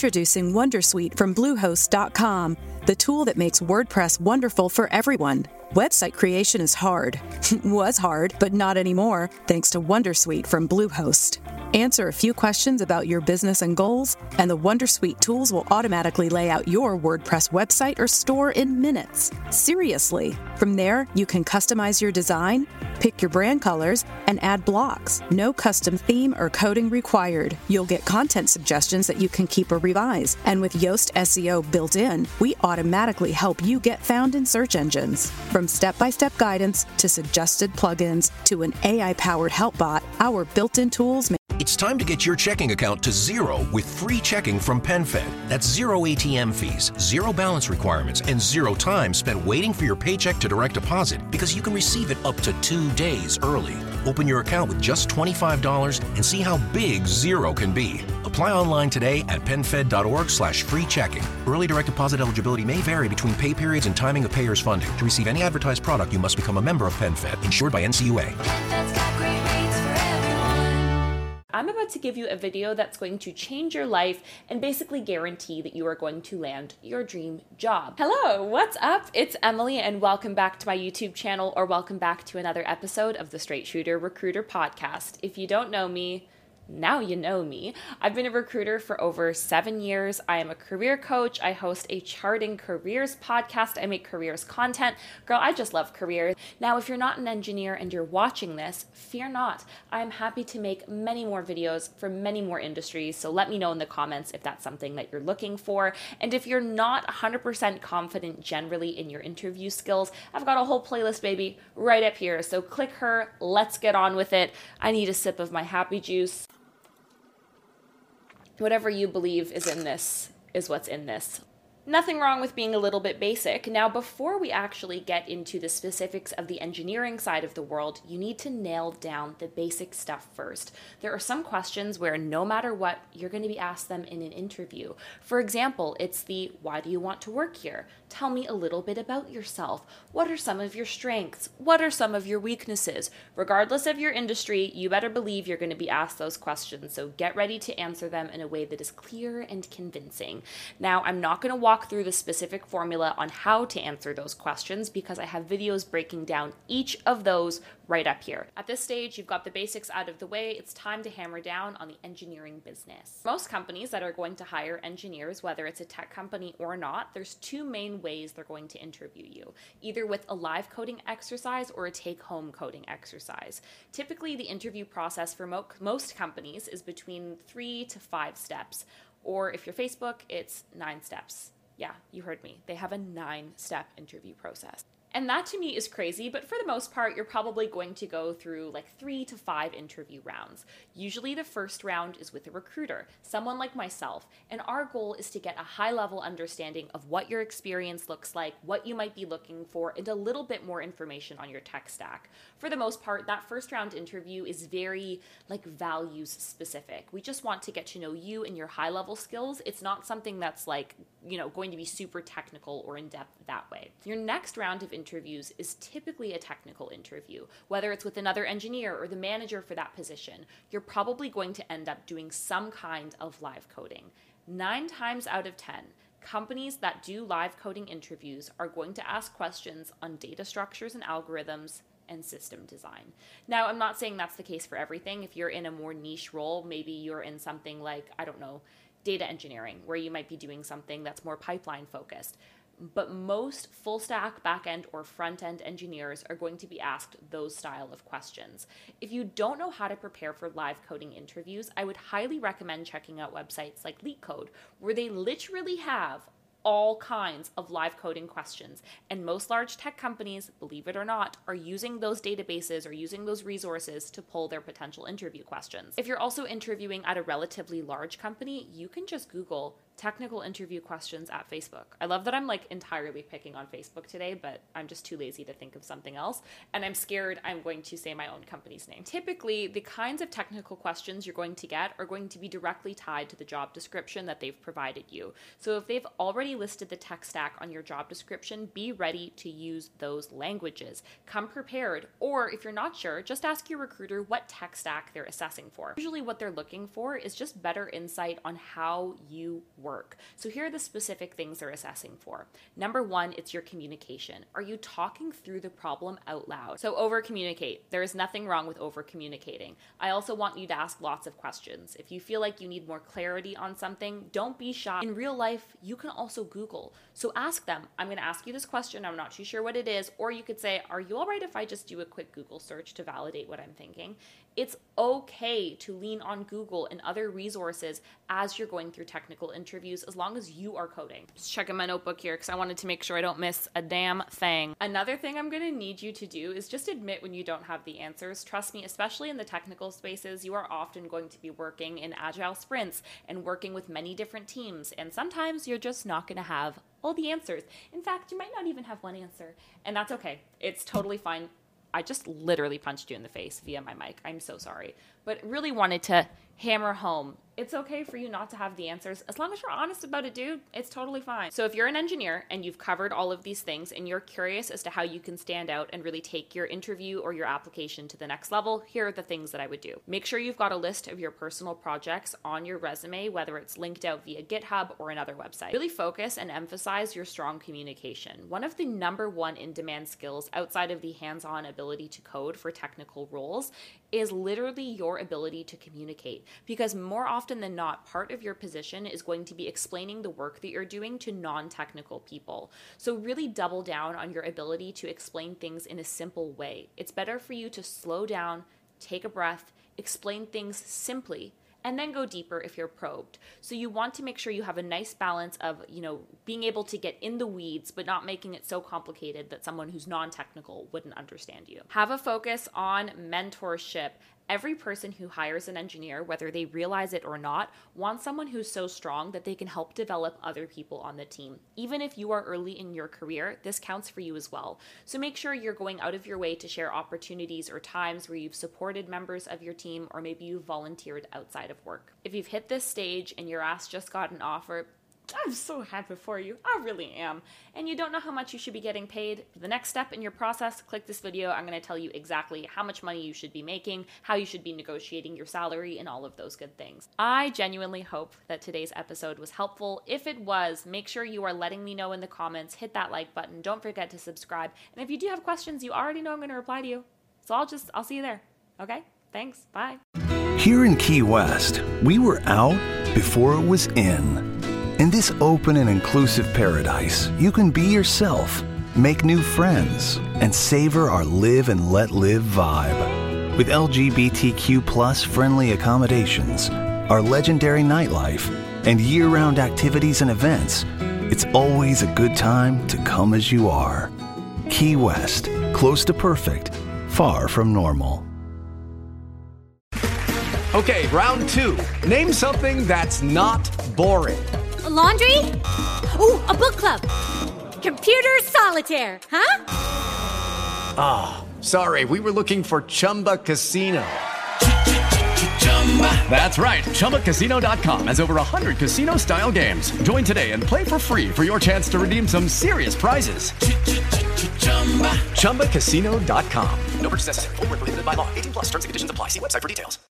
Introducing Wondersuite from Bluehost.com, the tool that makes WordPress wonderful for everyone. Website creation is hard. Was hard, but not anymore, thanks to Wondersuite from Bluehost. Answer a few questions about your business and goals, and the Wondersuite tools will automatically lay out your WordPress website or store in minutes. Seriously. From there, you can customize your design, pick your brand colors, and add blocks. No custom theme or coding required. You'll get content suggestions that you can keep or revise. And with Yoast SEO built in, we automatically help you get found in search engines. From step-by-step guidance to suggested plugins to an AI-powered help bot, our built-in tools make It's time to get your checking account to zero with free checking from PenFed. That's zero ATM fees, zero balance requirements, and zero time spent waiting for your paycheck to direct deposit because you can receive it up to 2 days early. Open your account with just $25 and see how big zero can be. Apply online today at PenFed.org/free checking. Early direct deposit eligibility may vary between pay periods and timing of payers' funding. To receive any advertised product, you must become a member of PenFed, insured by NCUA. I'm about to give you a video that's going to change your life and basically guarantee that you are going to land your dream job. Hello, what's up? It's Emily and welcome back to my YouTube channel, or welcome back to another episode of the Straight Shooter Recruiter Podcast. If you don't know me, now you know me. I've been a recruiter for over 7 years. I am a career coach. I host a charting careers podcast. I make careers content. Girl, I just love careers. Now, if you're not an engineer and you're watching this, fear not. I'm happy to make many more videos for many more industries. So let me know in the comments if that's something that you're looking for. And if you're not 100% confident generally in your interview skills, I've got a whole playlist, baby, right up here. So click her. Let's get on with it. I need a sip of my happy juice. Whatever you believe is in this is what's in this. Nothing wrong with being a little bit basic. Now, before we actually get into the specifics of the engineering side of the world, you need to nail down the basic stuff first. There are some questions where no matter what, you're going to be asked them in an interview. For example, it's the, why do you want to work here? Tell me a little bit about yourself. What are some of your strengths? What are some of your weaknesses? Regardless of your industry, you better believe you're going to be asked those questions. So get ready to answer them in a way that is clear and convincing. Now, I'm not going to walk through the specific formula on how to answer those questions because I have videos breaking down each of those right up here. At this stage, you've got the basics out of the way. It's time to hammer down on the engineering business. Most companies that are going to hire engineers, whether it's a tech company or not, there's two main ways they're going to interview you, either with a live coding exercise or a take-home coding exercise. Typically, the interview process for most companies is between 3 to 5 steps, or if you're Facebook, it's 9 steps. Yeah, you heard me. They have a 9-step interview process. And that to me is crazy, but for the most part, you're probably going to go through like 3 to 5 interview rounds. Usually the first round is with a recruiter, someone like myself, and our goal is to get a high-level understanding of what your experience looks like, what you might be looking for, and a little bit more information on your tech stack. For the most part, that first round interview is very like values specific. We just want to get to know you and your high-level skills. It's not something that's like, going to be super technical or in-depth that way. Your next round of interviews is typically a technical interview. Whether it's with another engineer or the manager for that position, you're probably going to end up doing some kind of live coding. 9 times out of 10, companies that do live coding interviews are going to ask questions on data structures and algorithms and system design. Now, I'm not saying that's the case for everything. If you're in a more niche role, maybe you're in something like, data engineering, where you might be doing something that's more pipeline focused. But most full stack, back-end, or front-end engineers are going to be asked those style of questions. If you don't know how to prepare for live coding interviews, I would highly recommend checking out websites like LeetCode, where they literally have all kinds of live coding questions. And most large tech companies, believe it or not, are using those databases or using those resources to pull their potential interview questions. If you're also interviewing at a relatively large company, you can just Google technical interview questions at Facebook. I love that I'm like entirely picking on Facebook today, but I'm just too lazy to think of something else. And I'm scared I'm going to say my own company's name. Typically, the kinds of technical questions you're going to get are going to be directly tied to the job description that they've provided you. So if they've already listed the tech stack on your job description, be ready to use those languages. Come prepared, or if you're not sure, just ask your recruiter what tech stack they're assessing for. Usually what they're looking for is just better insight on how you work work. So here are the specific things they're assessing for. Number one, it's your communication. Are you talking through the problem out loud? So over-communicate. There is nothing wrong with over-communicating. I also want you to ask lots of questions. If you feel like you need more clarity on something, don't be shy. In real life, you can also Google. So ask them, I'm going to ask you this question, I'm not too sure what it is, or you could say, are you all right if I just do a quick Google search to validate what I'm thinking? It's okay to lean on Google and other resources as you're going through technical interviews, as long as you are coding. Just checking my notebook here because I wanted to make sure I don't miss a damn thing. Another thing I'm going to need you to do is just admit when you don't have the answers. Trust me, especially in the technical spaces, you are often going to be working in agile sprints and working with many different teams, and sometimes you're just not going to have all the answers. In fact, you might not even have one answer, and that's okay. It's totally fine. I just literally punched you in the face via my mic. I'm so sorry. But really wanted to hammer home, it's okay for you not to have the answers. As long as you're honest about it, dude, it's totally fine. So if you're an engineer and you've covered all of these things and you're curious as to how you can stand out and really take your interview or your application to the next level, here are the things that I would do. Make sure you've got a list of your personal projects on your resume, whether it's linked out via GitHub or another website. Really focus and emphasize your strong communication. One of the number one in-demand skills outside of the hands-on ability to code for technical roles is literally your ability to communicate, because more often than not, part of your position is going to be explaining the work that you're doing to non-technical people. So really double down on your ability to explain things in a simple way. It's better for you to slow down, take a breath, explain things simply, and then go deeper if you're probed. So you want to make sure you have a nice balance of, being able to get in the weeds, but not making it so complicated that someone who's non-technical wouldn't understand you. Have a focus on mentorship. Every person who hires an engineer, whether they realize it or not, wants someone who's so strong that they can help develop other people on the team. Even if you are early in your career, this counts for you as well. So make sure you're going out of your way to share opportunities or times where you've supported members of your team, or maybe you've volunteered outside of work. If you've hit this stage and your ass just got an offer, I'm so happy for you. I really am. And you don't know how much you should be getting paid. For the next step in your process, click this video. I'm going to tell you exactly how much money you should be making, how you should be negotiating your salary, and all of those good things. I genuinely hope that today's episode was helpful. If it was, make sure you are letting me know in the comments. Hit that like button. Don't forget to subscribe. And if you do have questions, you already know I'm going to reply to you. So I'll see you there. Okay? Thanks. Bye. Here in Key West, we were out before it was in. In this open and inclusive paradise, you can be yourself, make new friends, and savor our live and let live vibe. With LGBTQ+ friendly accommodations, our legendary nightlife, and year-round activities and events, it's always a good time to come as you are. Key West, close to perfect, far from normal. Okay, round two. Name something that's not boring. A laundry? Ooh, a book club. Computer solitaire, huh? Ah, sorry, we were looking for Chumba Casino. That's right, ChumbaCasino.com has over 100 casino-style games. Join today and play for free for your chance to redeem some serious prizes. ChumbaCasino.com. No purchase necessary. Void where prohibited by law. 18+ terms and conditions apply. See website for details.